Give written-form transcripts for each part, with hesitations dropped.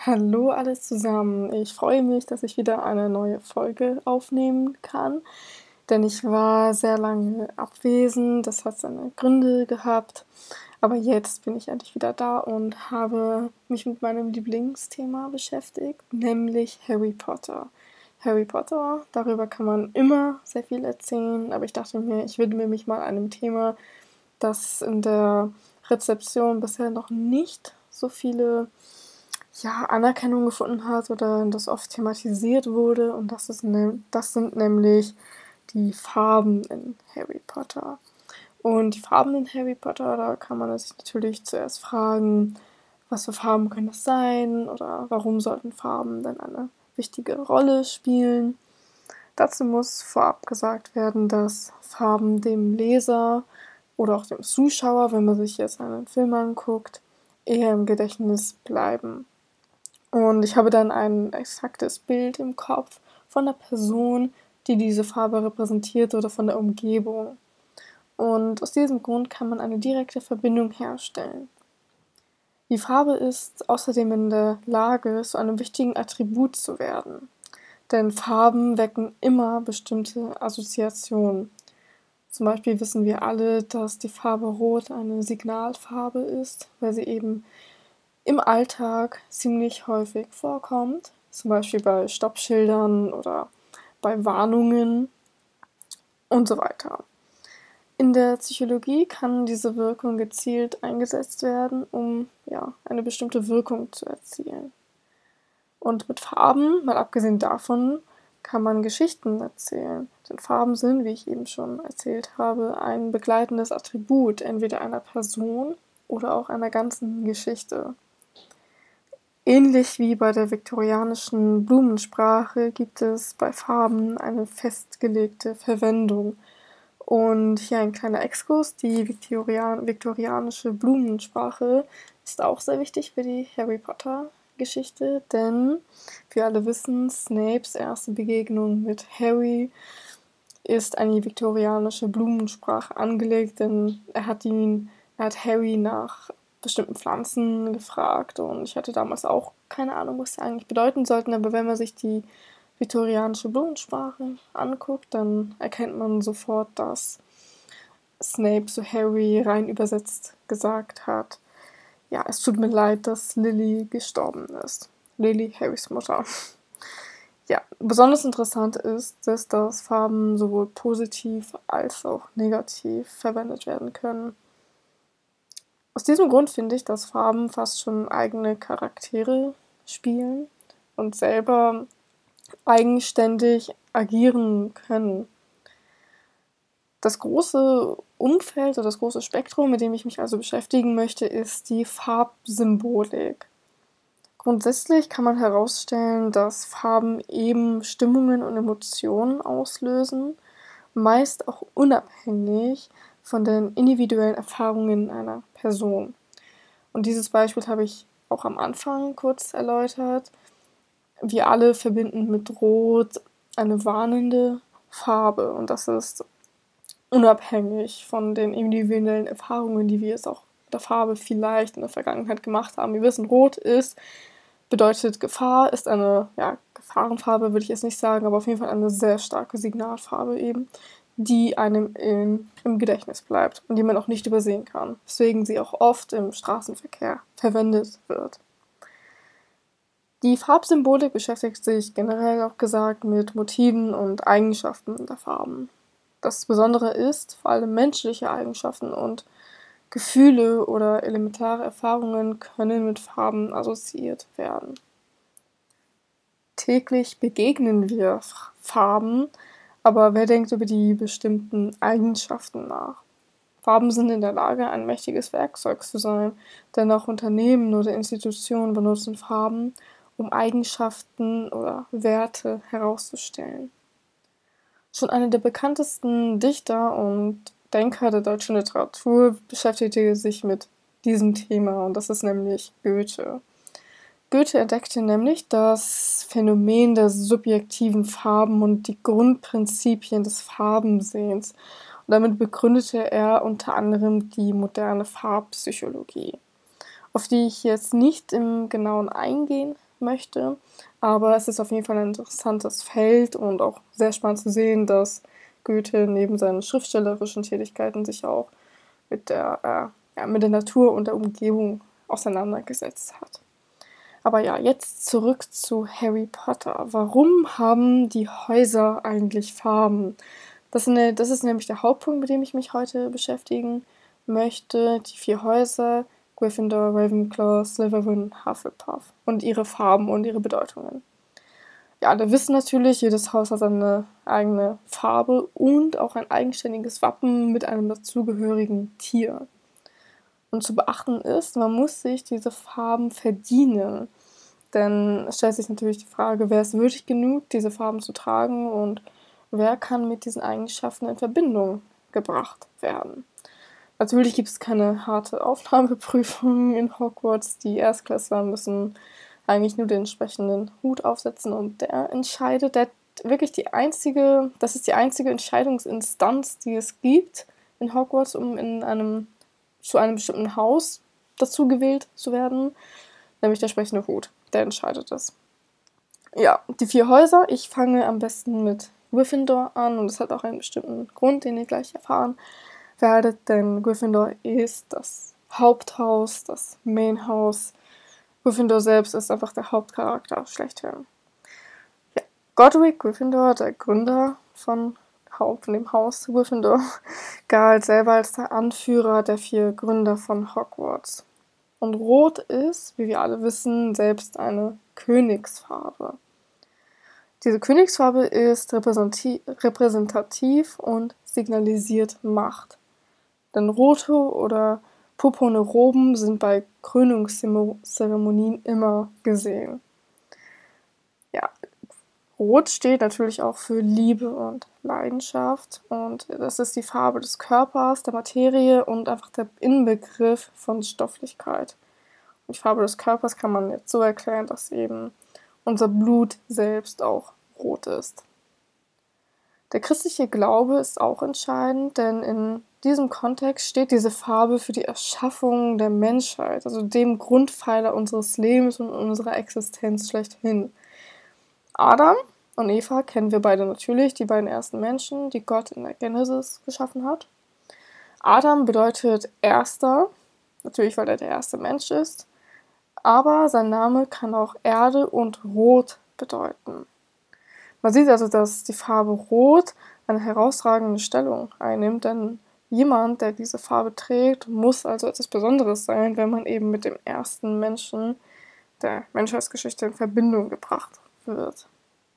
Hallo alles zusammen. Ich freue mich, dass ich wieder eine neue Folge aufnehmen kann, denn ich war sehr lange abwesend. Das hat seine Gründe gehabt, aber jetzt bin ich endlich wieder da und habe mich mit meinem Lieblingsthema beschäftigt, nämlich Harry Potter. Harry Potter, darüber kann man immer sehr viel erzählen, aber ich dachte mir, ich widme mich mal einem Thema, das in der Rezeption bisher noch nicht so viele Anerkennung gefunden hat oder das oft thematisiert wurde. Und das sind nämlich die Farben in Harry Potter. Und die Farben in Harry Potter, da kann man sich natürlich zuerst fragen, was für Farben können das sein oder warum sollten Farben denn eine wichtige Rolle spielen. Dazu muss vorab gesagt werden, dass Farben dem Leser oder auch dem Zuschauer, wenn man sich jetzt einen Film anguckt, eher im Gedächtnis bleiben. Und ich habe dann ein exaktes Bild im Kopf von der Person, die diese Farbe repräsentiert oder von der Umgebung. Und aus diesem Grund kann man eine direkte Verbindung herstellen. Die Farbe ist außerdem in der Lage, zu einem wichtigen Attribut zu werden. Denn Farben wecken immer bestimmte Assoziationen. Zum Beispiel wissen wir alle, dass die Farbe Rot eine Signalfarbe ist, weil sie eben im Alltag ziemlich häufig vorkommt, zum Beispiel bei Stoppschildern oder bei Warnungen und so weiter. In der Psychologie kann diese Wirkung gezielt eingesetzt werden, um eine bestimmte Wirkung zu erzielen. Und mit Farben, mal abgesehen davon, kann man Geschichten erzählen. Denn Farben sind, wie ich eben schon erzählt habe, ein begleitendes Attribut entweder einer Person oder auch einer ganzen Geschichte. Ähnlich wie bei der viktorianischen Blumensprache gibt es bei Farben eine festgelegte Verwendung. Und hier ein kleiner Exkurs: Die viktorianische Blumensprache ist auch sehr wichtig für die Harry Potter Geschichte, denn wir alle wissen, Snapes erste Begegnung mit Harry ist an die viktorianische Blumensprache angelegt, denn er hat Harry nach bestimmten Pflanzen gefragt und ich hatte damals auch keine Ahnung, was sie eigentlich bedeuten sollten, aber wenn man sich die viktorianische Blumensprache anguckt, dann erkennt man sofort, dass Snape zu Harry rein übersetzt gesagt hat: Ja, es tut mir leid, dass Lily gestorben ist. Lily, Harrys Mutter. Ja, besonders interessant ist, dass Farben sowohl positiv als auch negativ verwendet werden können. Aus diesem Grund finde ich, dass Farben fast schon eigene Charaktere spielen und selber eigenständig agieren können. Das große Umfeld oder das große Spektrum, mit dem ich mich also beschäftigen möchte, ist die Farbsymbolik. Grundsätzlich kann man herausstellen, dass Farben eben Stimmungen und Emotionen auslösen, meist auch unabhängig von den individuellen Erfahrungen einer Person. Und dieses Beispiel habe ich auch am Anfang kurz erläutert. Wir alle verbinden mit Rot eine warnende Farbe und das ist unabhängig von den individuellen Erfahrungen, die wir jetzt auch mit der Farbe vielleicht in der Vergangenheit gemacht haben. Wir wissen, Rot bedeutet Gefahr, ist eine, Gefahrenfarbe würde ich jetzt nicht sagen, aber auf jeden Fall eine sehr starke Signalfarbe eben, die einem im Gedächtnis bleibt und die man auch nicht übersehen kann, weswegen sie auch oft im Straßenverkehr verwendet wird. Die Farbsymbolik beschäftigt sich generell auch gesagt mit Motiven und Eigenschaften der Farben. Das Besondere ist, vor allem menschliche Eigenschaften und Gefühle oder elementare Erfahrungen können mit Farben assoziiert werden. Täglich begegnen wir Farben, aber wer denkt über die bestimmten Eigenschaften nach? Farben sind in der Lage, ein mächtiges Werkzeug zu sein, denn auch Unternehmen oder Institutionen benutzen Farben, um Eigenschaften oder Werte herauszustellen. Schon einer der bekanntesten Dichter und Denker der deutschen Literatur beschäftigte sich mit diesem Thema und das ist nämlich Goethe. Goethe entdeckte nämlich das Phänomen der subjektiven Farben und die Grundprinzipien des Farbensehens. Und damit begründete er unter anderem die moderne Farbpsychologie, auf die ich jetzt nicht im Genauen eingehen möchte. Aber es ist auf jeden Fall ein interessantes Feld und auch sehr spannend zu sehen, dass Goethe neben seinen schriftstellerischen Tätigkeiten sich auch mit der Natur und der Umgebung auseinandergesetzt hat. Aber ja, jetzt zurück zu Harry Potter. Warum haben die Häuser eigentlich Farben? Das ist nämlich der Hauptpunkt, mit dem ich mich heute beschäftigen möchte. Die 4 Häuser, Gryffindor, Ravenclaw, Slytherin, Hufflepuff und ihre Farben und ihre Bedeutungen. Ja, alle wissen natürlich, jedes Haus hat eine eigene Farbe und auch ein eigenständiges Wappen mit einem dazugehörigen Tier. Und zu beachten ist, man muss sich diese Farben verdienen. Denn es stellt sich natürlich die Frage, wer ist würdig genug, diese Farben zu tragen und wer kann mit diesen Eigenschaften in Verbindung gebracht werden. Natürlich gibt es keine harte Aufnahmeprüfung in Hogwarts. Die Erstklässler müssen eigentlich nur den entsprechenden Hut aufsetzen und der entscheidet, das ist die einzige Entscheidungsinstanz, die es gibt in Hogwarts, um zu einem bestimmten Haus dazu gewählt zu werden, nämlich der sprechende Hut, der entscheidet das. Ja, die 4 Häuser, ich fange am besten mit Gryffindor an und das hat auch einen bestimmten Grund, den ihr gleich erfahren werdet, denn Gryffindor ist das Haupthaus, das Mainhaus. Gryffindor selbst ist einfach der Hauptcharakter schlechthin. Ja, Godric Gryffindor, der Gründer von dem Haus Gryffindor, galt selber als der Anführer der 4 Gründer von Hogwarts. Und Rot ist, wie wir alle wissen, selbst eine Königsfarbe. Diese Königsfarbe ist repräsentativ und signalisiert Macht. Denn rote oder purpurne Roben sind bei Krönungszeremonien immer gesehen. Ja, Rot steht natürlich auch für Liebe und Leidenschaft und das ist die Farbe des Körpers, der Materie und einfach der Inbegriff von Stofflichkeit. Und die Farbe des Körpers kann man jetzt so erklären, dass eben unser Blut selbst auch rot ist. Der christliche Glaube ist auch entscheidend, denn in diesem Kontext steht diese Farbe für die Erschaffung der Menschheit, also dem Grundpfeiler unseres Lebens und unserer Existenz schlechthin. Adam und Eva kennen wir beide natürlich, die beiden ersten Menschen, die Gott in der Genesis geschaffen hat. Adam bedeutet Erster, natürlich weil er der erste Mensch ist, aber sein Name kann auch Erde und Rot bedeuten. Man sieht also, dass die Farbe Rot eine herausragende Stellung einnimmt, denn jemand, der diese Farbe trägt, muss also etwas Besonderes sein, wenn man eben mit dem ersten Menschen der Menschheitsgeschichte in Verbindung gebracht wird.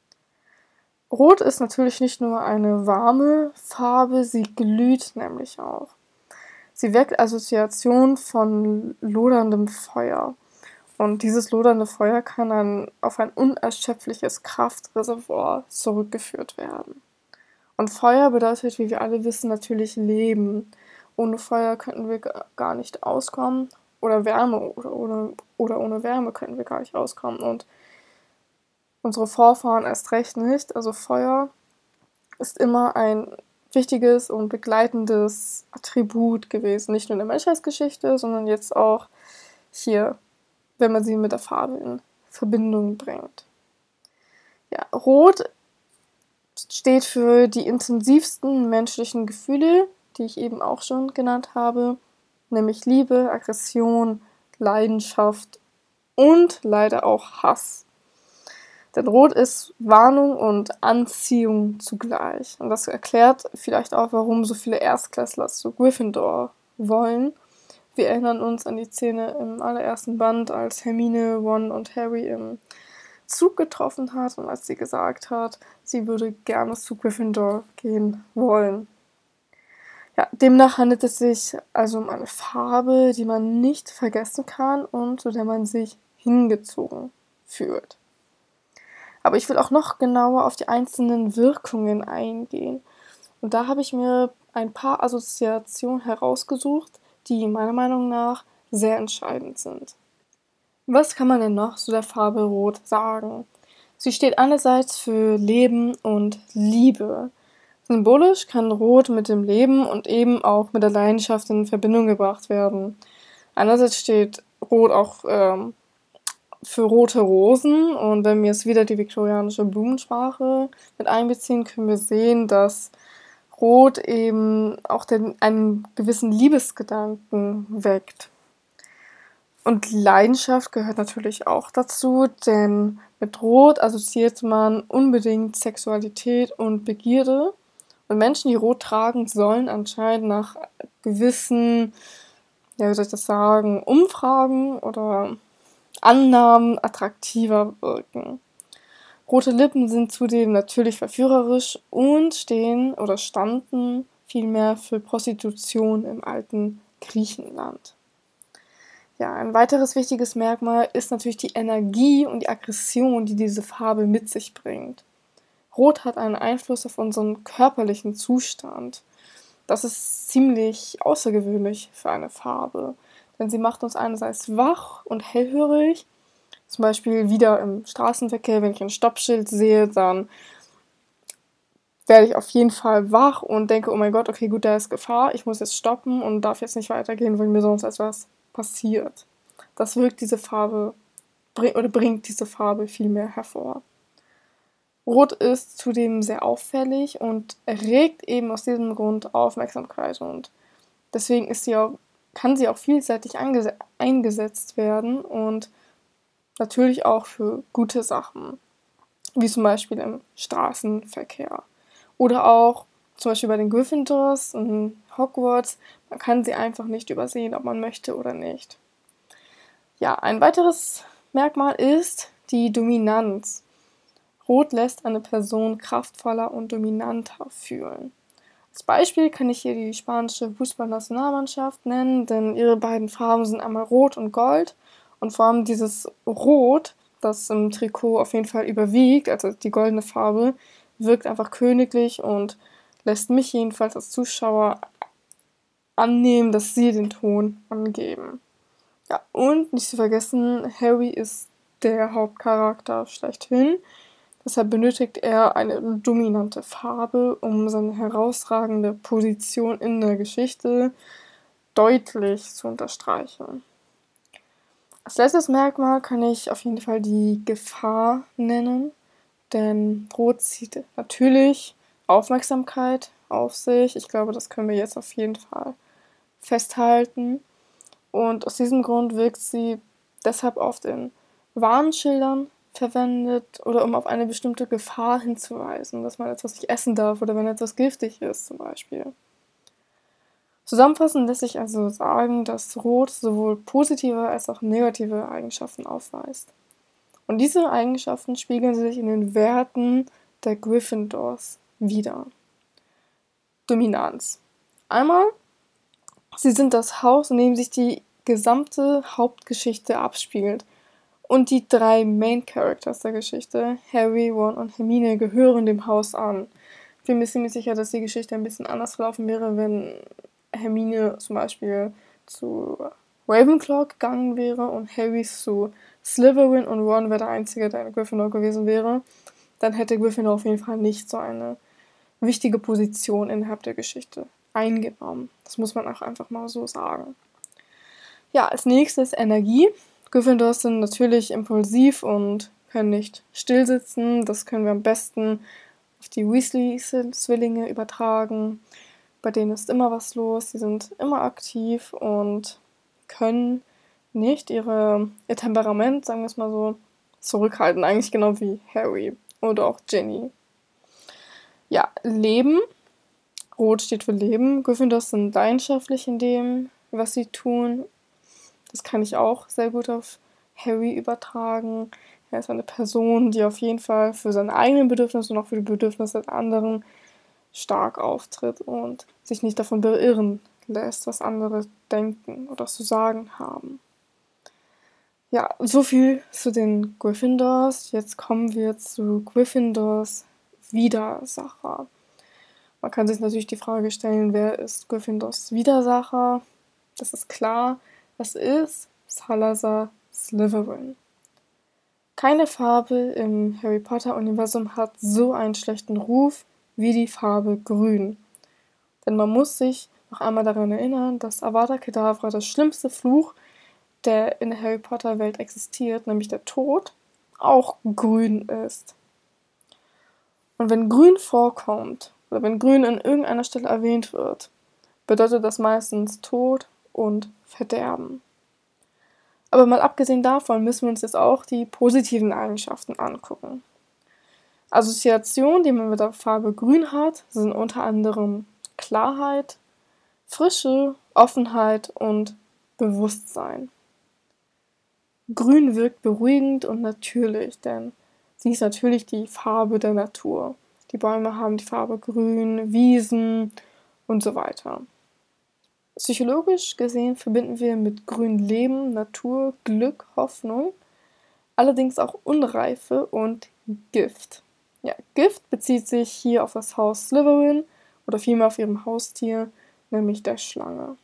Rot ist natürlich nicht nur eine warme Farbe, sie glüht nämlich auch. Sie weckt Assoziationen von loderndem Feuer. Und dieses lodernde Feuer kann auf ein unerschöpfliches Kraftreservoir zurückgeführt werden. Und Feuer bedeutet, wie wir alle wissen, natürlich Leben. Ohne Feuer könnten wir gar nicht auskommen. Oder Wärme. Oder ohne Wärme könnten wir gar nicht auskommen. Und unsere Vorfahren erst recht nicht. Also Feuer ist immer ein wichtiges und begleitendes Attribut gewesen. Nicht nur in der Menschheitsgeschichte, sondern jetzt auch hier, wenn man sie mit der Farbe in Verbindung bringt. Ja, Rot steht für die intensivsten menschlichen Gefühle, die ich eben auch schon genannt habe, nämlich Liebe, Aggression, Leidenschaft und leider auch Hass. Denn Rot ist Warnung und Anziehung zugleich. Und das erklärt vielleicht auch, warum so viele Erstklässler zu Gryffindor wollen. Wir erinnern uns an die Szene im allerersten Band, als Hermine, Ron und Harry im Zug getroffen hat und als sie gesagt hat, sie würde gerne zu Gryffindor gehen wollen. Ja, demnach handelt es sich also um eine Farbe, die man nicht vergessen kann und zu der man sich hingezogen fühlt. Aber ich will auch noch genauer auf die einzelnen Wirkungen eingehen. Und da habe ich mir ein paar Assoziationen herausgesucht, die meiner Meinung nach sehr entscheidend sind. Was kann man denn noch zu der Farbe Rot sagen? Sie steht einerseits für Leben und Liebe. Symbolisch kann Rot mit dem Leben und eben auch mit der Leidenschaft in Verbindung gebracht werden. Einerseits steht Rot auch für rote Rosen. Und wenn wir jetzt wieder die viktorianische Blumensprache mit einbeziehen, können wir sehen, dass Rot eben auch einen gewissen Liebesgedanken weckt. Und Leidenschaft gehört natürlich auch dazu, denn mit Rot assoziiert man unbedingt Sexualität und Begierde. Und Menschen, die Rot tragen, sollen anscheinend nach gewissen, ja, wie soll ich das sagen, Umfragen oder Annahmen attraktiver wirken. Rote Lippen sind zudem natürlich verführerisch und stehen oder standen vielmehr für Prostitution im alten Griechenland. Ja, ein weiteres wichtiges Merkmal ist natürlich die Energie und die Aggression, die diese Farbe mit sich bringt. Rot hat einen Einfluss auf unseren körperlichen Zustand. Das ist ziemlich außergewöhnlich für eine Farbe, denn sie macht uns einerseits wach und hellhörig. Zum Beispiel wieder im Straßenverkehr, wenn ich ein Stoppschild sehe, dann werde ich auf jeden Fall wach und denke, oh mein Gott, okay, gut, da ist Gefahr, ich muss jetzt stoppen und darf jetzt nicht weitergehen, weil mir sonst etwas passiert. Das wirkt diese Farbe oder bringt diese Farbe viel mehr hervor. Rot ist zudem sehr auffällig und erregt eben aus diesem Grund Aufmerksamkeit und deswegen kann sie auch vielseitig eingesetzt werden und natürlich auch für gute Sachen, wie zum Beispiel im Straßenverkehr. Oder auch zum Beispiel bei den Gryffindors in Hogwarts, man kann sie einfach nicht übersehen, ob man möchte oder nicht. Ja, ein weiteres Merkmal ist die Dominanz. Rot lässt eine Person kraftvoller und dominanter fühlen. Als Beispiel kann ich hier die spanische Fußballnationalmannschaft nennen, denn ihre beiden Farben sind einmal Rot und Gold. Und vor allem dieses Rot, das im Trikot auf jeden Fall überwiegt, also die goldene Farbe, wirkt einfach königlich und lässt mich jedenfalls als Zuschauer annehmen, dass sie den Ton angeben. Ja, und nicht zu vergessen, Harry ist der Hauptcharakter schlechthin. Deshalb benötigt er eine dominante Farbe, um seine herausragende Position in der Geschichte deutlich zu unterstreichen. Als letztes Merkmal kann ich auf jeden Fall die Gefahr nennen, denn Rot zieht natürlich Aufmerksamkeit auf sich. Ich glaube, das können wir jetzt auf jeden Fall festhalten. Und aus diesem Grund wirkt sie deshalb oft in Warnschildern verwendet oder um auf eine bestimmte Gefahr hinzuweisen, dass man etwas nicht essen darf oder wenn etwas giftig ist zum Beispiel. Zusammenfassend lässt sich also sagen, dass Rot sowohl positive als auch negative Eigenschaften aufweist. Und diese Eigenschaften spiegeln sich in den Werten der Gryffindors wider. Dominanz. Einmal, sie sind das Haus, in dem sich die gesamte Hauptgeschichte abspielt. Und die 3 Main Characters der Geschichte, Harry, Ron und Hermine, gehören dem Haus an. Ich bin mir ziemlich sicher, dass die Geschichte ein bisschen anders verlaufen wäre, wenn Hermine zum Beispiel zu Ravenclaw gegangen wäre und Harry zu Slytherin und Ron wäre der Einzige, der in Gryffindor gewesen wäre. Dann hätte Gryffindor auf jeden Fall nicht so eine wichtige Position innerhalb der Geschichte eingenommen. Das muss man auch einfach mal so sagen. Ja, als nächstes Energie. Gryffindors sind natürlich impulsiv und können nicht stillsitzen. Das können wir am besten auf die Weasley-Zwillinge übertragen. Bei denen ist immer was los, sie sind immer aktiv und können nicht ihr Temperament, sagen wir es mal so, zurückhalten. Eigentlich genau wie Harry oder auch Ginny. Ja, Leben. Rot steht für Leben. Gryffindors sind leidenschaftlich in dem, was sie tun. Das kann ich auch sehr gut auf Harry übertragen. Er ist eine Person, die auf jeden Fall für seine eigenen Bedürfnisse und auch für die Bedürfnisse der anderen stark auftritt und sich nicht davon beirren lässt, was andere denken oder zu sagen haben. Ja, so viel zu den Gryffindors. Jetzt kommen wir zu Gryffindors Widersacher. Man kann sich natürlich die Frage stellen, wer ist Gryffindors Widersacher? Das ist klar, das ist Salazar Slytherin. Keine Farbe im Harry Potter-Universum hat so einen schlechten Ruf wie die Farbe Grün. Denn man muss sich noch einmal daran erinnern, dass Avada Kedavra, das schlimmste Fluch der in der Harry Potter Welt existiert, nämlich der Tod, auch grün ist. Und wenn grün vorkommt, oder wenn grün an irgendeiner Stelle erwähnt wird, bedeutet das meistens Tod und Verderben. Aber mal abgesehen davon müssen wir uns jetzt auch die positiven Eigenschaften angucken. Assoziationen, die man mit der Farbe grün hat, sind unter anderem Klarheit, Frische, Offenheit und Bewusstsein. Grün wirkt beruhigend und natürlich, denn sie ist natürlich die Farbe der Natur. Die Bäume haben die Farbe grün, Wiesen und so weiter. Psychologisch gesehen verbinden wir mit Grün Leben, Natur, Glück, Hoffnung, allerdings auch Unreife und Gift. Ja, Gift bezieht sich hier auf das Haus Slytherin oder vielmehr auf ihrem Haustier, nämlich der Schlange.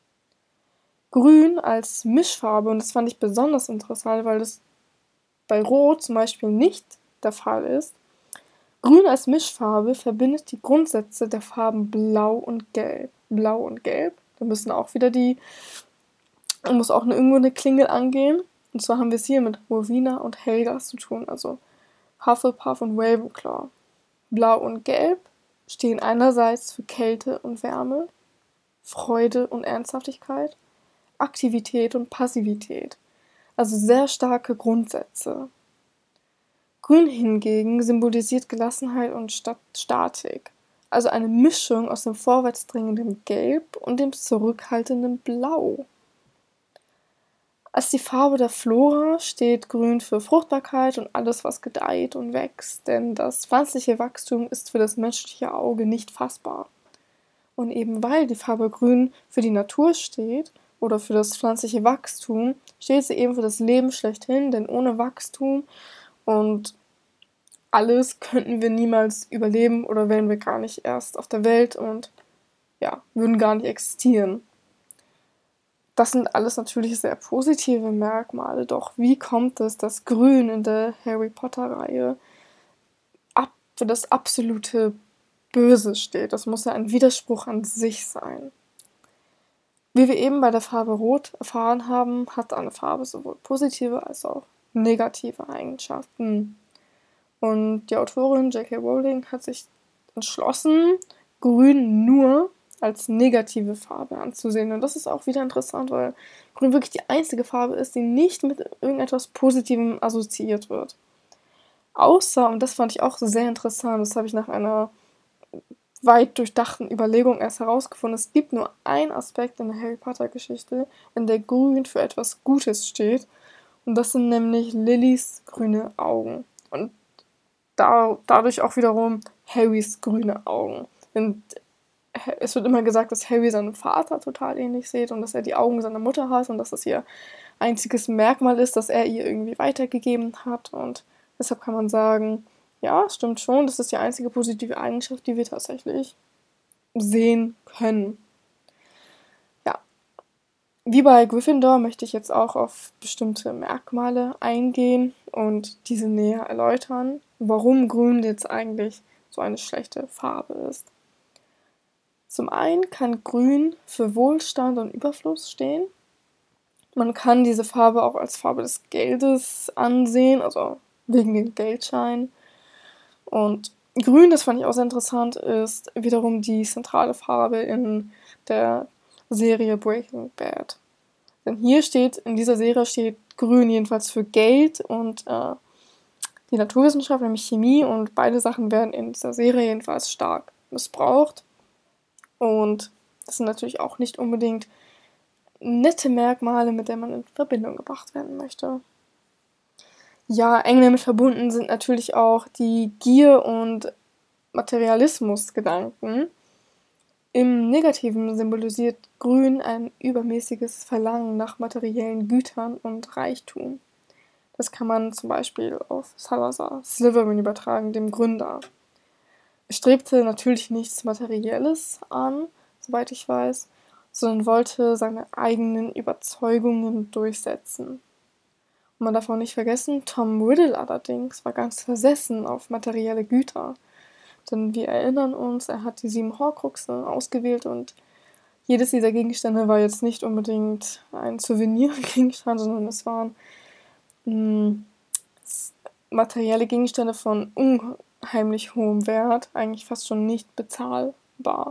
Grün als Mischfarbe, und das fand ich besonders interessant, weil das bei Rot zum Beispiel nicht der Fall ist. Grün als Mischfarbe verbindet die Grundsätze der Farben Blau und Gelb. Blau und Gelb, da muss auch irgendwo eine Klingel angehen. Und zwar haben wir es hier mit Rowena und Helga zu tun, also Hufflepuff und Ravenclaw. Blau und Gelb stehen einerseits für Kälte und Wärme, Freude und Ernsthaftigkeit, Aktivität und Passivität, also sehr starke Grundsätze. Grün hingegen symbolisiert Gelassenheit und Statik, also eine Mischung aus dem vorwärtsdringenden Gelb und dem zurückhaltenden Blau. Als die Farbe der Flora steht Grün für Fruchtbarkeit und alles, was gedeiht und wächst, denn das pflanzliche Wachstum ist für das menschliche Auge nicht fassbar. Und eben weil die Farbe Grün für die Natur steht oder für das pflanzliche Wachstum, steht sie eben für das Leben schlechthin, denn ohne Wachstum und alles könnten wir niemals überleben oder wären wir gar nicht erst auf der Welt und ja, würden gar nicht existieren. Das sind alles natürlich sehr positive Merkmale, doch wie kommt es, dass Grün in der Harry Potter-Reihe für das absolute Böse steht? Das muss ja ein Widerspruch an sich sein. Wie wir eben bei der Farbe Rot erfahren haben, hat eine Farbe sowohl positive als auch negative Eigenschaften. Und die Autorin J.K. Rowling hat sich entschlossen, Grün nur als negative Farbe anzusehen. Und das ist auch wieder interessant, weil Grün wirklich die einzige Farbe ist, die nicht mit irgendetwas Positivem assoziiert wird. Außer, und das fand ich auch sehr interessant, das habe ich nach einer weit durchdachten Überlegung erst herausgefunden, es gibt nur einen Aspekt in der Harry Potter Geschichte, in der Grün für etwas Gutes steht. Und das sind nämlich Lillys grüne Augen. Und dadurch auch wiederum Harrys grüne Augen. Und es wird immer gesagt, dass Harry seinen Vater total ähnlich sieht und dass er die Augen seiner Mutter hat und dass das ihr einziges Merkmal ist, das er ihr irgendwie weitergegeben hat. Und deshalb kann man sagen, ja, stimmt schon, das ist die einzige positive Eigenschaft, die wir tatsächlich sehen können. Ja, wie bei Gryffindor möchte ich jetzt auch auf bestimmte Merkmale eingehen und diese näher erläutern, warum Grün jetzt eigentlich so eine schlechte Farbe ist. Zum einen kann Grün für Wohlstand und Überfluss stehen. Man kann diese Farbe auch als Farbe des Geldes ansehen, also wegen den Geldscheinen. Und Grün, das fand ich auch sehr interessant, ist wiederum die zentrale Farbe in der Serie Breaking Bad. Denn in dieser Serie steht Grün jedenfalls für Geld und die Naturwissenschaft, nämlich Chemie, und beide Sachen werden in dieser Serie jedenfalls stark missbraucht. Und das sind natürlich auch nicht unbedingt nette Merkmale, mit denen man in Verbindung gebracht werden möchte. Ja, eng damit verbunden sind natürlich auch die Gier- und Materialismusgedanken. Im Negativen symbolisiert Grün ein übermäßiges Verlangen nach materiellen Gütern und Reichtum. Das kann man zum Beispiel auf Salazar Slytherin übertragen, dem Gründer. Er strebte natürlich nichts Materielles an, soweit ich weiß, sondern wollte seine eigenen Überzeugungen durchsetzen. Und man darf auch nicht vergessen, Tom Riddle allerdings war ganz versessen auf materielle Güter. Denn wir erinnern uns, er hat die 7 Horcruxe ausgewählt und jedes dieser Gegenstände war jetzt nicht unbedingt ein Souvenirgegenstand, sondern es waren materielle Gegenstände von unheimlich hohem Wert, eigentlich fast schon nicht bezahlbar.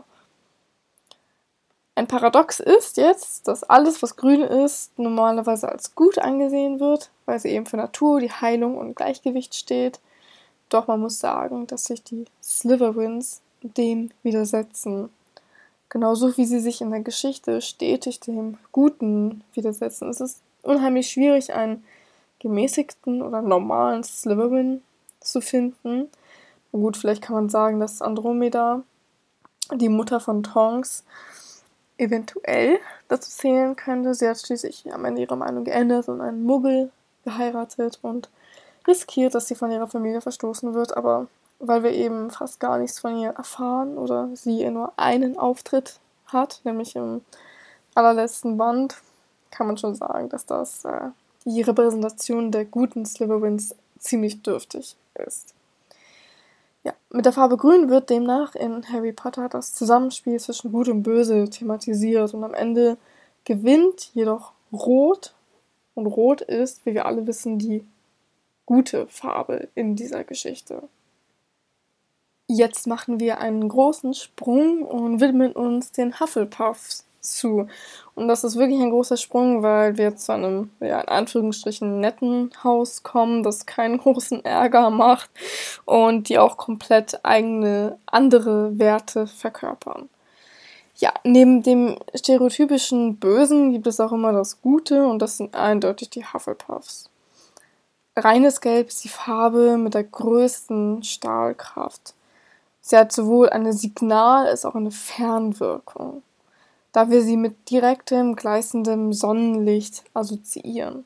Ein Paradox ist jetzt, dass alles, was grün ist, normalerweise als gut angesehen wird, weil sie eben für Natur, die Heilung und Gleichgewicht steht. Doch man muss sagen, dass sich die Slytherins dem widersetzen. Genauso wie sie sich in der Geschichte stetig dem Guten widersetzen. Es ist unheimlich schwierig, einen gemäßigten oder normalen Slytherin zu finden. Gut, vielleicht kann man sagen, dass Andromeda, die Mutter von Tonks, eventuell dazu zählen könnte. Sie hat schließlich am Ende ihre Meinung geändert und einen Muggel geheiratet und riskiert, dass sie von ihrer Familie verstoßen wird, aber weil wir eben fast gar nichts von ihr erfahren oder sie nur einen Auftritt hat, nämlich im allerletzten Band, kann man schon sagen, dass das die Repräsentation der guten Slytherins ziemlich dürftig ist. Ja, mit der Farbe Grün wird demnach in Harry Potter das Zusammenspiel zwischen Gut und Böse thematisiert und am Ende gewinnt jedoch Rot. Und Rot ist, wie wir alle wissen, die gute Farbe in dieser Geschichte. Jetzt machen wir einen großen Sprung und widmen uns den Hufflepuffs zu. Und das ist wirklich ein großer Sprung, weil wir zu einem, ja, in Anführungsstrichen netten Haus kommen, das keinen großen Ärger macht und die auch komplett eigene, andere Werte verkörpern. Ja, neben dem stereotypischen Bösen gibt es auch immer das Gute und das sind eindeutig die Hufflepuffs. Reines Gelb ist die Farbe mit der größten Strahlkraft. Sie hat sowohl eine Signal- als auch eine Fernwirkung, da wir sie mit direktem, gleißendem Sonnenlicht assoziieren.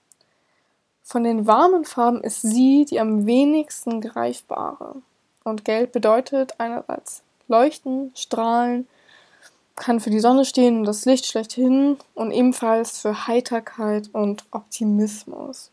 Von den warmen Farben ist sie die am wenigsten greifbare. Und Gelb bedeutet einerseits Leuchten, Strahlen, kann für die Sonne stehen und das Licht schlechthin und ebenfalls für Heiterkeit und Optimismus.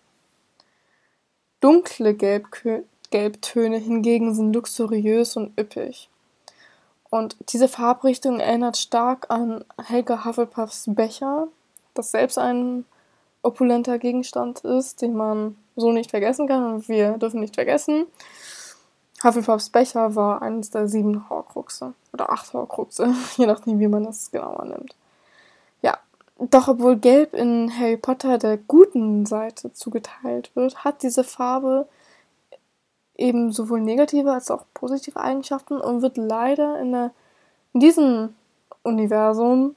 Dunkle Gelbtöne hingegen sind luxuriös und üppig. Und diese Farbrichtung erinnert stark an Helga Hufflepuffs Becher, das selbst ein opulenter Gegenstand ist, den man so nicht vergessen kann. Und wir dürfen nicht vergessen, Hufflepuffs Becher war eines der 7 Horcruxe. Oder 8 Horcruxe, je nachdem, wie man das genauer nimmt. Ja, doch obwohl Gelb in Harry Potter der guten Seite zugeteilt wird, hat diese Farbe eben sowohl negative als auch positive Eigenschaften und wird leider in diesem Universum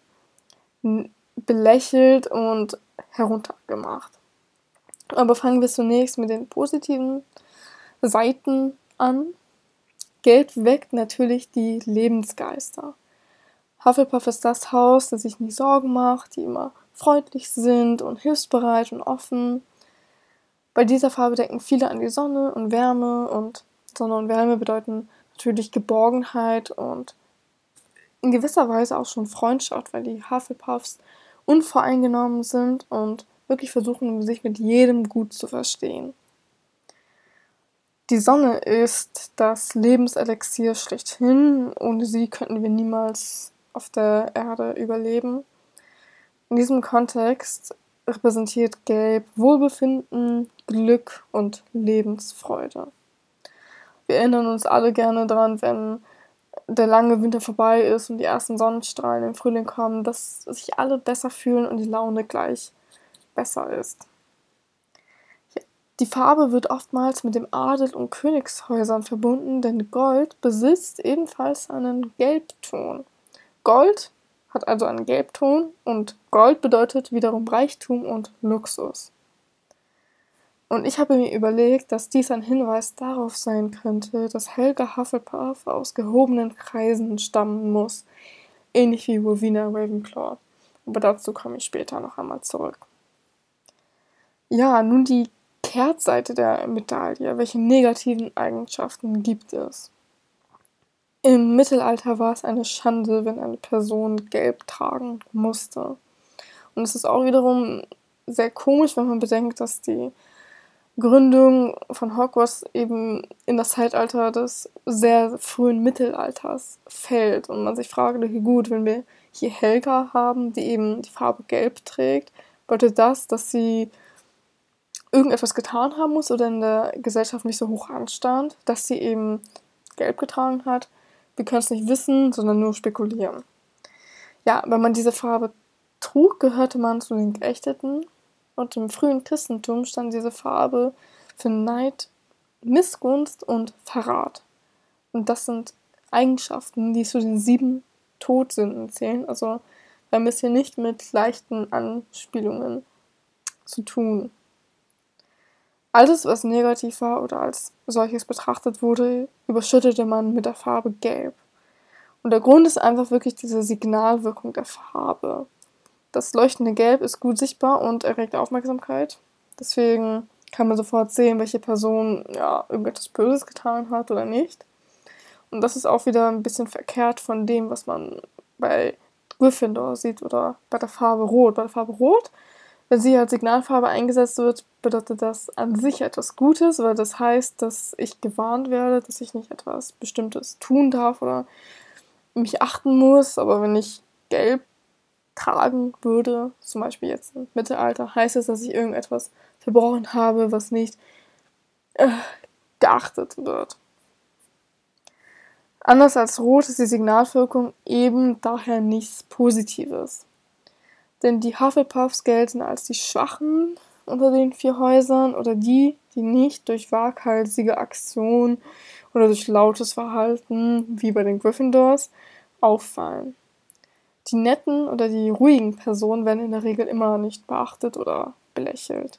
belächelt und heruntergemacht. Aber fangen wir zunächst mit den positiven Seiten an. Gelb weckt natürlich die Lebensgeister. Hufflepuff ist das Haus, das sich nie Sorgen macht, die immer freundlich sind und hilfsbereit und offen. Bei dieser Farbe denken viele an die Sonne und Wärme und Sonne und Wärme bedeuten natürlich Geborgenheit und in gewisser Weise auch schon Freundschaft, weil die Hufflepuffs unvoreingenommen sind und wirklich versuchen, sich mit jedem gut zu verstehen. Die Sonne ist das Lebenselixier schlechthin. Ohne sie könnten wir niemals auf der Erde überleben. In diesem Kontext repräsentiert Gelb Wohlbefinden, Glück und Lebensfreude. Wir erinnern uns alle gerne daran, wenn der lange Winter vorbei ist und die ersten Sonnenstrahlen im Frühling kommen, dass sich alle besser fühlen und die Laune gleich besser ist. Ja, die Farbe wird oftmals mit dem Adel und Königshäusern verbunden, denn Gold besitzt ebenfalls einen Gelbton. Gold hat also einen Gelbton und Gold bedeutet wiederum Reichtum und Luxus. Und ich habe mir überlegt, dass dies ein Hinweis darauf sein könnte, dass Helga Hufflepuff aus gehobenen Kreisen stammen muss, ähnlich wie Rowena Ravenclaw. Aber dazu komme ich später noch einmal zurück. Ja, nun die Kehrtseite der Medaille. Welche negativen Eigenschaften gibt es? Im Mittelalter war es eine Schande, wenn eine Person Gelb tragen musste. Und es ist auch wiederum sehr komisch, wenn man bedenkt, dass die Gründung von Hogwarts eben in das Zeitalter des sehr frühen Mittelalters fällt und man sich fragt, okay, gut, wenn wir hier Helga haben, die eben die Farbe Gelb trägt, bedeutet das, dass sie irgendetwas getan haben muss oder in der Gesellschaft nicht so hoch anstand, dass sie eben Gelb getragen hat. Wir können es nicht wissen, sondern nur spekulieren. Ja, wenn man diese Farbe trug, gehörte man zu den Geächteten und im frühen Christentum stand diese Farbe für Neid, Missgunst und Verrat. Und das sind Eigenschaften, die zu den 7 Todsünden zählen. Also wir haben es hier nicht mit leichten Anspielungen zu tun. Alles, was negativ war oder als solches betrachtet wurde, überschüttete man mit der Farbe Gelb. Und der Grund ist einfach wirklich diese Signalwirkung der Farbe. Das leuchtende Gelb ist gut sichtbar und erregt Aufmerksamkeit. Deswegen kann man sofort sehen, welche Person irgendetwas Böses getan hat oder nicht. Und das ist auch wieder ein bisschen verkehrt von dem, was man bei Gryffindor sieht oder bei der Farbe Rot. Bei der Farbe Rot, wenn sie als Signalfarbe eingesetzt wird, bedeutet das an sich etwas Gutes, weil das heißt, dass ich gewarnt werde, dass ich nicht etwas Bestimmtes tun darf oder mich achten muss. Aber wenn ich Gelb tragen würde, zum Beispiel jetzt im Mittelalter, heißt es, dass ich irgendetwas verbrochen habe, was nicht geachtet wird. Anders als Rot ist die Signalwirkung eben daher nichts Positives. Denn die Hufflepuffs gelten als die Schwachen unter den 4 Häusern oder die nicht durch waghalsige Aktion oder durch lautes Verhalten, wie bei den Gryffindors, auffallen. Die netten oder die ruhigen Personen werden in der Regel immer nicht beachtet oder belächelt.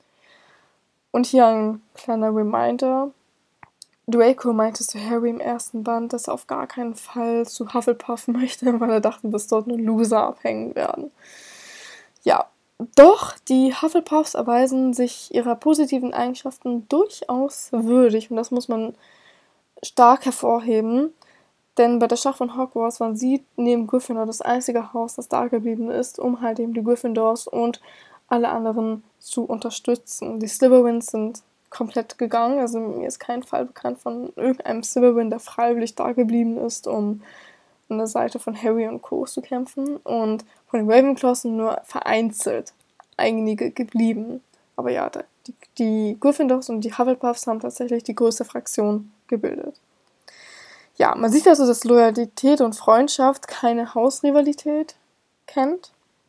Und hier ein kleiner Reminder. Draco meinte zu Harry im ersten Band, dass er auf gar keinen Fall zu Hufflepuff möchte, weil er dachte, dass dort nur Loser abhängen werden. Ja, doch die Hufflepuffs erweisen sich ihrer positiven Eigenschaften durchaus würdig und das muss man stark hervorheben, denn bei der Schlacht von Hogwarts waren sie neben Gryffindor das einzige Haus, das da geblieben ist, um halt eben die Gryffindors und alle anderen zu unterstützen. Die Slytherins sind komplett gegangen, also mir ist kein Fall bekannt von irgendeinem Slytherin, der freiwillig da geblieben ist, um an der Seite von Harry und Co. zu kämpfen. Und von den Ravenclaws sind nur vereinzelt einige geblieben. Aber ja, die Gryffindors und die Hufflepuffs haben tatsächlich die größte Fraktion gebildet. Ja, man sieht also, dass Loyalität und Freundschaft keine Hausrivalität kennt.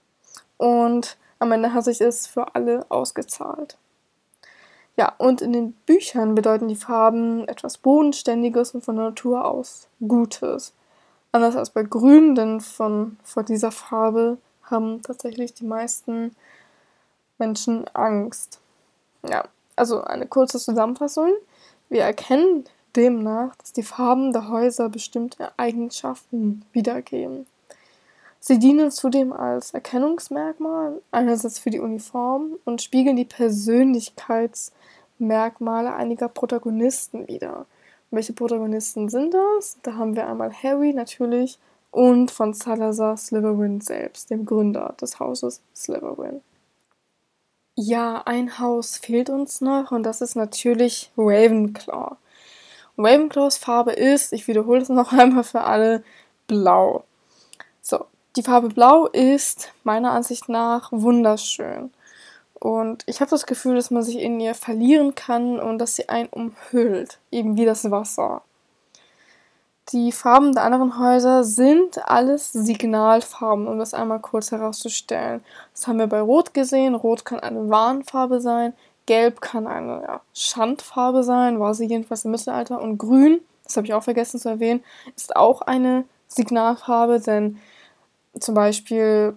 Und am Ende hat sich es für alle ausgezahlt. Ja, und in den Büchern bedeuten die Farben etwas Bodenständiges und von Natur aus Gutes. Anders als bei Grün, denn vor dieser Farbe haben tatsächlich die meisten Menschen Angst. Ja, also eine kurze Zusammenfassung. Wir erkennen demnach, dass die Farben der Häuser bestimmte Eigenschaften wiedergeben. Sie dienen zudem als Erkennungsmerkmal, einerseits für die Uniform und spiegeln die Persönlichkeitsmerkmale einiger Protagonisten wider. Und welche Protagonisten sind das? Da haben wir einmal Harry natürlich und von Salazar Slytherin selbst, dem Gründer des Hauses Slytherin. Ja, ein Haus fehlt uns noch und das ist natürlich Ravenclaw. Ravenclaws Farbe ist, ich wiederhole es noch einmal für alle, blau. So, die Farbe Blau ist meiner Ansicht nach wunderschön. Und ich habe das Gefühl, dass man sich in ihr verlieren kann und dass sie einen umhüllt, eben wie das Wasser. Die Farben der anderen Häuser sind alles Signalfarben, um das einmal kurz herauszustellen. Das haben wir bei Rot gesehen. Rot kann eine Warnfarbe sein. Gelb kann eine Schandfarbe sein, war sie jedenfalls im Mittelalter. Und Grün, das habe ich auch vergessen zu erwähnen, ist auch eine Signalfarbe, denn zum Beispiel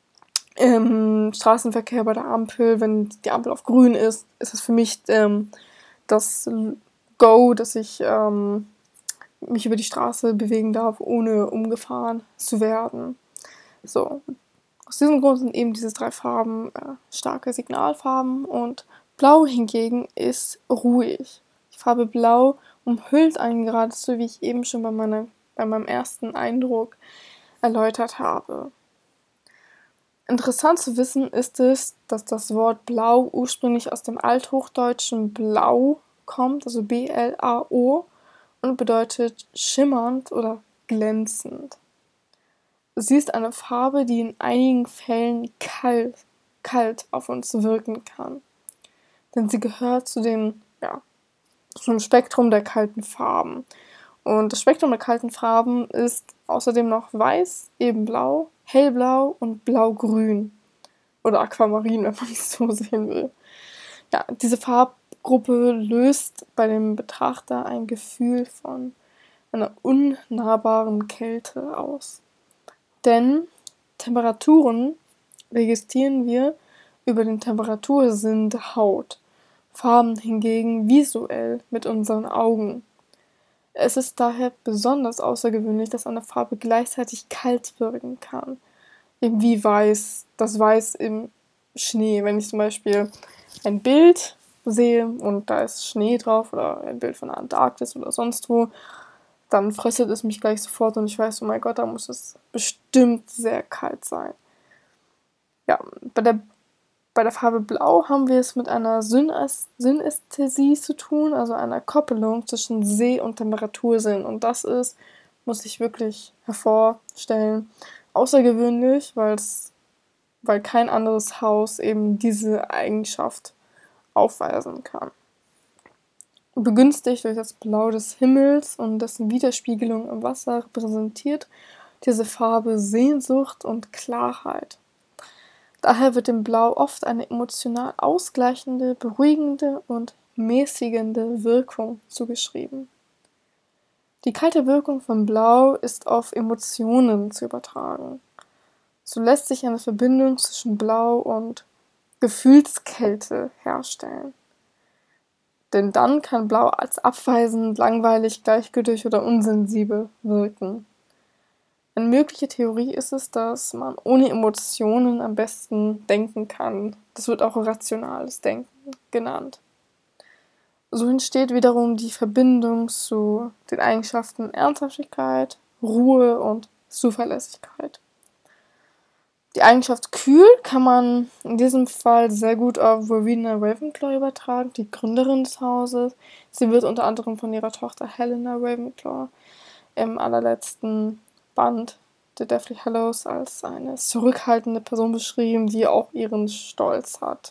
im Straßenverkehr bei der Ampel, wenn die Ampel auf grün ist, ist es für mich das Go, dass ich mich über die Straße bewegen darf, ohne umgefahren zu werden. So, aus diesem Grund sind eben diese 3 Farben starke Signalfarben und Blau hingegen ist ruhig. Die Farbe Blau umhüllt einen geradezu, wie ich eben schon bei meinem ersten Eindruck erläutert habe. Interessant zu wissen ist es, dass das Wort Blau ursprünglich aus dem althochdeutschen Blau kommt, also B-L-A-O, und bedeutet schimmernd oder glänzend. Sie ist eine Farbe, die in einigen Fällen kalt auf uns wirken kann, denn sie gehört zum Spektrum der kalten Farben. Und das Spektrum der kalten Farben ist außerdem noch weiß, eben blau, hellblau und blaugrün. Oder Aquamarin, wenn man es so sehen will. Ja, diese Farbgruppe löst bei dem Betrachter ein Gefühl von einer unnahbaren Kälte aus. Denn Temperaturen registrieren wir über den Temperatursinn der Haut, Farben hingegen visuell mit unseren Augen. Es ist daher besonders außergewöhnlich, dass eine Farbe gleichzeitig kalt wirken kann. Eben wie weiß, das Weiß im Schnee. Wenn ich zum Beispiel ein Bild sehe und da ist Schnee drauf oder ein Bild von der Antarktis oder sonst wo, dann fröstet es mich gleich sofort und ich weiß, oh mein Gott, da muss es bestimmt sehr kalt sein. Ja, bei der Farbe Blau haben wir es mit einer Synästhesie zu tun, also einer Koppelung zwischen Seh- und Temperatursinn. Und das ist, muss ich wirklich hervorstellen, außergewöhnlich, weil kein anderes Haus eben diese Eigenschaft aufweisen kann. Begünstigt durch das Blau des Himmels und dessen Widerspiegelung im Wasser repräsentiert diese Farbe Sehnsucht und Klarheit. Daher wird dem Blau oft eine emotional ausgleichende, beruhigende und mäßigende Wirkung zugeschrieben. Die kalte Wirkung von Blau ist auf Emotionen zu übertragen. So lässt sich eine Verbindung zwischen Blau und Gefühlskälte herstellen. Denn dann kann Blau als abweisend, langweilig, gleichgültig oder unsensibel wirken. Eine mögliche Theorie ist es, dass man ohne Emotionen am besten denken kann. Das wird auch rationales Denken genannt. So entsteht wiederum die Verbindung zu den Eigenschaften Ernsthaftigkeit, Ruhe und Zuverlässigkeit. Die Eigenschaft kühl kann man in diesem Fall sehr gut auf Rowena Ravenclaw übertragen, die Gründerin des Hauses. Sie wird unter anderem von ihrer Tochter Helena Ravenclaw im allerletzten Band The Deathly Hallows als eine zurückhaltende Person beschrieben, die auch ihren Stolz hat.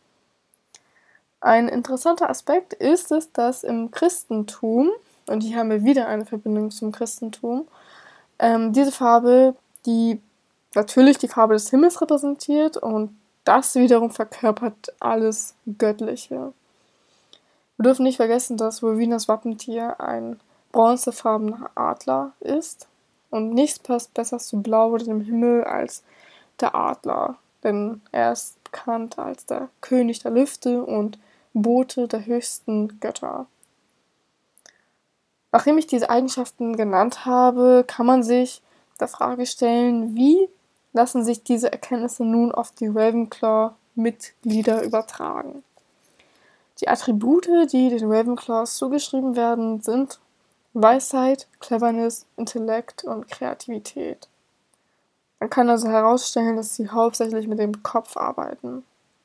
Ein interessanter Aspekt ist es, dass im Christentum, und hier haben wir wieder eine Verbindung zum Christentum, diese Farbe, die natürlich die Farbe des Himmels repräsentiert und das wiederum verkörpert alles Göttliche. Wir dürfen nicht vergessen, dass Rowenas Wappentier ein bronzefarbener Adler ist und nichts passt besser zu Blau oder dem Himmel als der Adler, denn er ist bekannt als der König der Lüfte und Bote der höchsten Götter. Nachdem ich diese Eigenschaften genannt habe, kann man sich der Frage stellen, wie lassen sich diese Erkenntnisse nun auf die Ravenclaw-Mitglieder übertragen. Die Attribute, die den Ravenclaws zugeschrieben werden, sind Weisheit, Cleverness, Intellekt und Kreativität. Man kann also herausstellen, dass sie hauptsächlich mit dem Kopf arbeiten.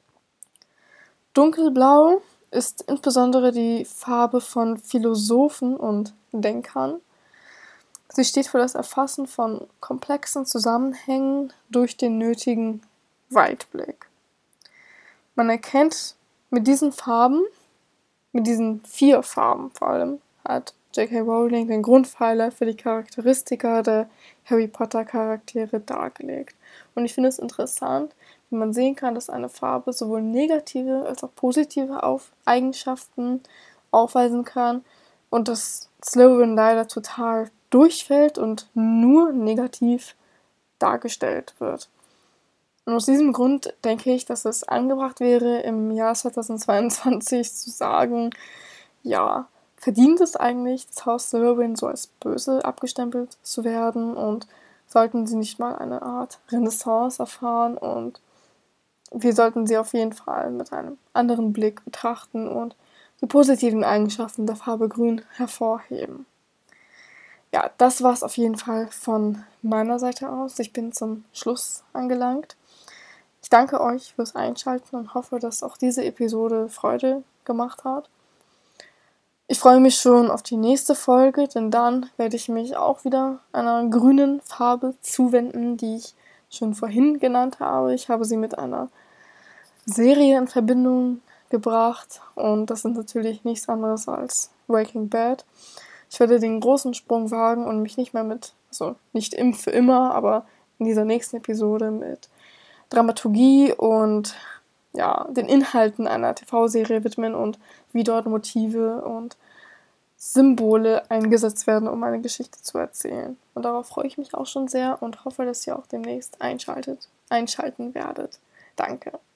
Dunkelblau ist insbesondere die Farbe von Philosophen und Denkern. Sie steht für das Erfassen von komplexen Zusammenhängen durch den nötigen Weitblick. Man erkennt mit diesen Farben, mit diesen 4 Farben vor allem, hat J.K. Rowling den Grundpfeiler für die Charakteristika der Harry Potter Charaktere dargelegt. Und ich finde es interessant, wie man sehen kann, dass eine Farbe sowohl negative als auch positive Eigenschaften aufweisen kann und dass Slytherin leider total durchfällt und nur negativ dargestellt wird. Und aus diesem Grund denke ich, dass es angebracht wäre, im Jahr 2022 zu sagen, ja, verdient es eigentlich, das Haus Slytherin so als böse abgestempelt zu werden und sollten sie nicht mal eine Art Renaissance erfahren und wir sollten sie auf jeden Fall mit einem anderen Blick betrachten und die positiven Eigenschaften der Farbe Grün hervorheben. Ja, das war's auf jeden Fall von meiner Seite aus. Ich bin zum Schluss angelangt. Ich danke euch fürs Einschalten und hoffe, dass auch diese Episode Freude gemacht hat. Ich freue mich schon auf die nächste Folge, denn dann werde ich mich auch wieder einer grünen Farbe zuwenden, die ich schon vorhin genannt habe. Ich habe sie mit einer Serie in Verbindung gebracht und das sind natürlich nichts anderes als Breaking Bad. Ich werde den großen Sprung wagen und mich nicht mehr nicht für immer, aber in dieser nächsten Episode mit Dramaturgie und den Inhalten einer TV-Serie widmen und wie dort Motive und Symbole eingesetzt werden, um eine Geschichte zu erzählen. Und darauf freue ich mich auch schon sehr und hoffe, dass ihr auch demnächst einschalten werdet. Danke.